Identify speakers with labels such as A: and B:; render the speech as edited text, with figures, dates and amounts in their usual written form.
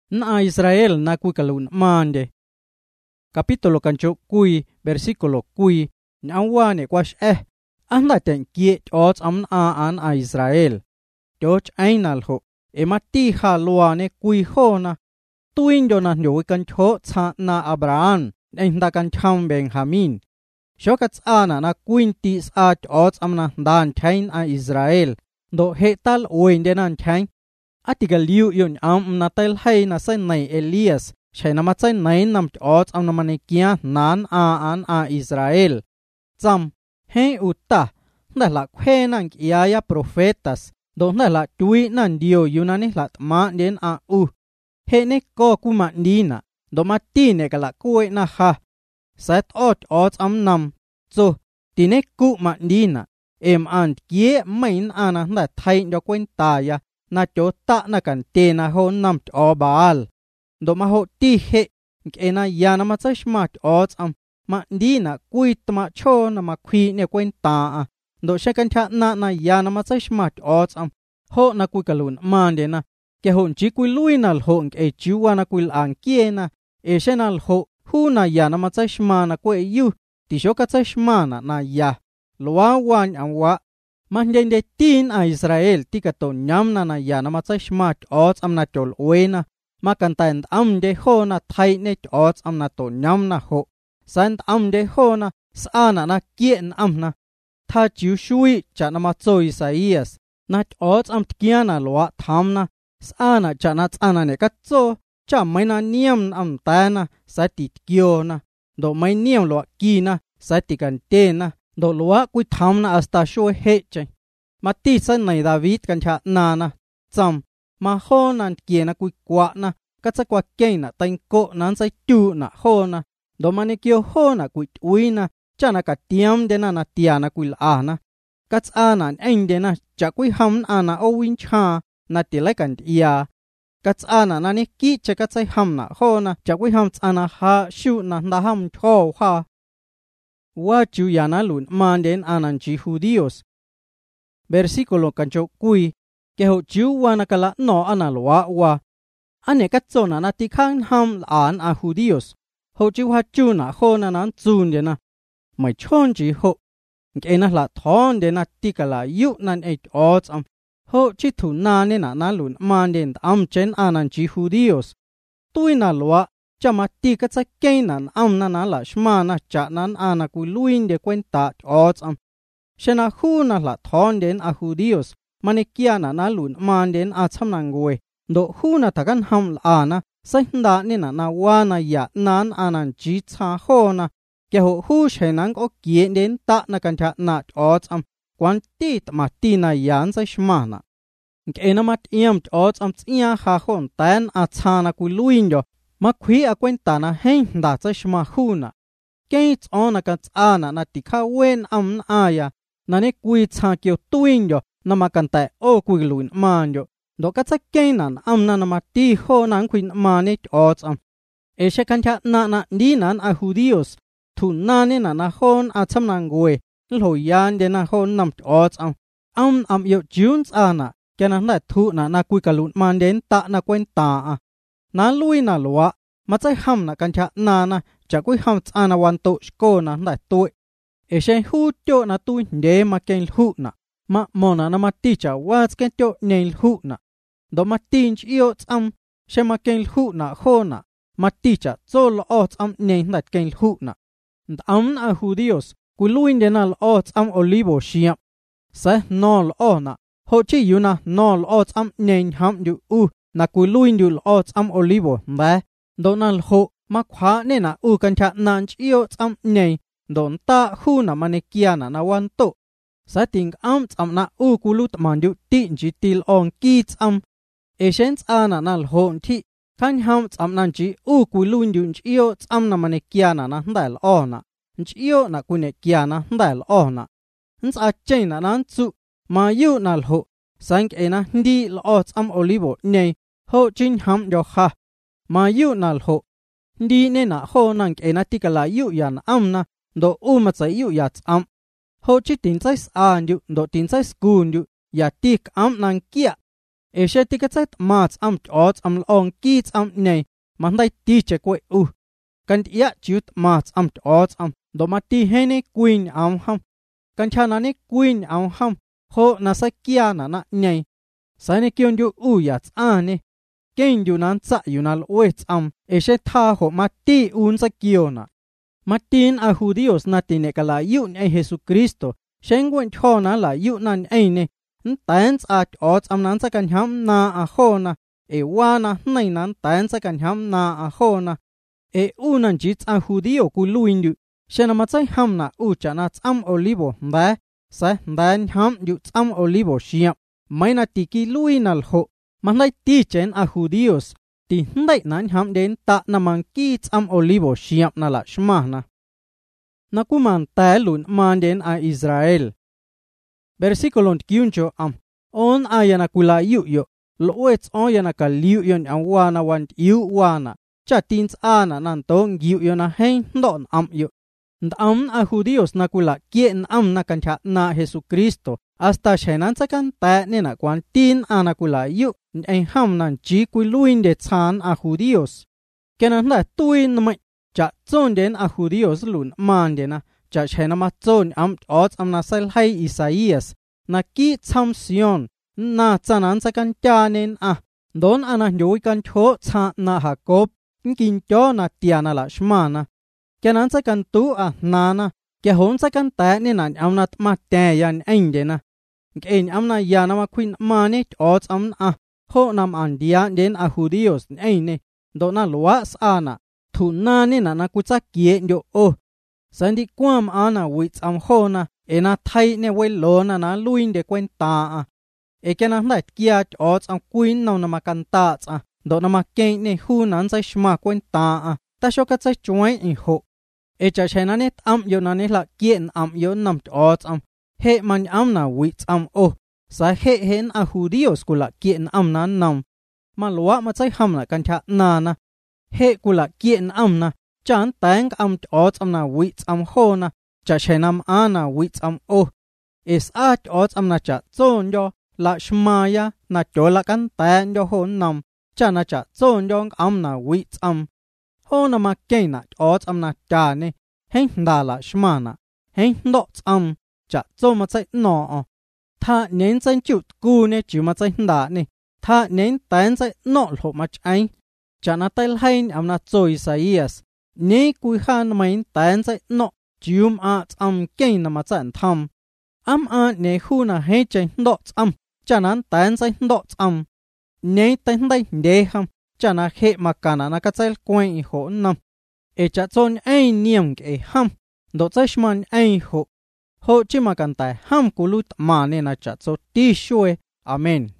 A: Na Israel na kui kalun mande. Capítulo cancho kui versículo kui nyawane kwash anda ten kiet ots an a Israel. George ainal ho emati ha luane kui hona tuin dona nyo cancho tsa na Abraham enda cancham Benjamin. Shokats ana na quintis at ots na dan chain a Israel. Do hetal oindenan chain. Atigal liu yun na tel hay na sen nay Elias. Siya na matsay nay nam ots na manikia nan an a Israel. Zam he uta dahla kwe nang iaya profetas. Do dahla tui nan dio yunani lat ma den a He ne ko kumandina. Do matine kala kue na ha. Set ots nam. So tine kumandina. An kie main ana na thay do kwenta ya. Na chota na kante na ho nam baal. Do ma ho ti he ena yana ma tsai smart ots ma di na kuit ma cho na ma khui ne kwenta do shekan cha na yana ma tsai smart ots ho na kui kalun mande na ke hon chi kui luinal ho e chiwa na kui ang kiena e shenal ho hu na yana ma tsai smana ko e yu ti shoka tsai smana na ya lwa wan wa Manjende tin a Israel tikato nyam na yana ma tsai smart ots na chol oena makantain de ho na thai ne ots na to nyam na ho sant de ho na sana na kien na tha chiu shui cha na ma choi Isaias na ots kiana lo tham na sana cha na tsana ne ka cho cha mai na niam ta na sa ti kyo na do mai niam lo ki na sa ti kan te na do lo ku tham na asta sho he che ma ti san nai David kan cha na cham ma ho nan kia na kui kwa na katsa kwa kei na tain ko nan sai tu na ho na do mane kyo ho na kui ui na cha na ka tiam de na tia na kui la na kats ana en de na cha kui ham ana o win cha na ti lai kan ia kats ana na ne ki che katsai ham na ho na cha kui ham ana ha shu na da ham tho ha wa chu ya na lun man den anan chi judíos versículo cancho kui ke ho chiu wana kala no analwa wa ane katsona na tikhan ham an a judíos ho chiu ha chu na ho na nan chun de na mai chon ji ho ke na la thon de na tikala yu nan et ots ho chi thu na ne na lun man den chen anan chi judíos tuina lwa chama ti ka tsa kenan na la shma na cha nan ana ku luin de kwenta ots shena hu na la thon den a judíos Manikiana na lun manden a chamnangwe do huna takan ham ana sahinda ni na wana ya nan anan ji cha ho na ke ho hu shenang o kie den ta na kan tha na ots kwan ti ma ti na yan sa shmana ke na mat yam ots tia ha hon tan a chana ku luin yo ma khwi a kwenta na hen da cha shma hu na ke ona ka ana na ti kha wen aya na ne kui cha kyo tuin yo namakanta o kuilun manjo do katsa kenan na namati ho nan kuin manit ots e shekancha na dinan a judíos tu nane na hon a chamnangwe lo yan de na hon nam ots yo juns ana kenan na thu na kuikalun manden ta na kwenta na lui na loa matsai ham na kancha na cha kui ham ana wan to sko na tu e she hu to na tu de ma ken hu na ma mona na maticha wats ken to nail hu na do matinch io shema ken hu na hona maticha zol ots ne nat ken hu na a judíos kuluin denal ots olivo shia sa nol ona ho chi yuna nol ots ne ham du na kuluin du ots olivo ba donal ho ma khwa ne na kan cha nan io ne don ta hu na manekiana na wan to sa ting na kulut mandu ti jitil on kits Asians ana nal hon ti kan ham nan ji kulun dun io na manekiana na ndal ona io na kunekiana ndal ona a chena nan chu ma yu nal ho sank ena ndi lo olivo ne ho chin ham yo ha ma yu nal ho ndi ne na ho nang ena tikala yu yan na do ma tsai yu ya ho chi tin tsai an du do tin tsai skun du ya tik nang kia sẽ tí cái chết mà ớt lòng kít này mà đây tí chế quay Kan ia chut mà ớt đồ mà tí hê nê queen ham. Kan cha nà nê queen ham ho na sa kia na này. Sai nê kion yu ya nê. Kênh yu nan tsa yu nal oet sẽ tha ho mà tí sa kiyo na. Mà tin Judíos na tine ka la yu nê Jesucristo. Shen gwen cho na la yu nan nê. Tens ớt nan sa kan ham na ho na. Wa na nay nan tens sa kan ham na ho na. Nan jits Judío ku luin yu. Shen ma tsai ham na cha na olivo nda. Sa ndan ham yu olivo shiam. May na tiki luin al ho. Mà nay ti chen Judíos. Ti ndai nan ham đến ta na mang ki olivo shiam na la shma na. Na kuman ta lun man đến Israel. Versículo 15 On ayana kula yu yo. Lo wets on yana ka liu yon ang wana want yu wana. Cha tins ana nan tong yu yo na hen don yo. Judíos na kula kien na kancha na Jesucristo. Hasta shenan sa kan ta nena kwan tin ana kula yu. Ang ham nan chi luin de chan Judíos. Kenan na tuin na may. Cha zon den Judíos lun man de na. Cha shena ma zon ot na salhay Isaías. Na ki cham Sion. Na chanan sa kan tianen Don ana yoy kan cho cha na Jacob. Kin cho na tiana la shmana. Kenan sa kan tu nana. Ke hon sa kan ta ni nan nat ma te yan de na. Kein na yana ma queen manet ot ho nam dia den Judíos ne. Do na luas ana. Tu na ni na kutsa kie yo Sandi kwam ana wits ho na. Na thay ne we lo na luin de kwenta kenan na kia ot queen na makanta do na maken ne hu nan sa shma kwenta ta shoka sa chuai ho. Cha chena net yo na ne la kien yo nam ot he man na wits sa he hen Judíos kula kien na nam. Malwa ma sai ham na kan cha na he kula kien na chan tang ot na wits ho na. Cha chenam ana wits is ot na cha zon yo la shmaya na chola kan tan yo ho nam cha na cha zon yo na wits ho na ma na ot na cha ne hen da la shmana hen do cha zo ma sai no tha nen san chu ku ne chu ma sai da ne tha nen tan sai no lo ma chai cha na tel hain na zo Isaías ne ku han main tan sai no Chum gain na ma chan tham. Ne hu na he chen dot chanan tan sai dot ne tan dai de ham chana he makana na ka chel kwen ho nam. Cha chon niam ke ham do chashman ho chi makan ta ham kulut ma ne na cha so ti shue. Amen.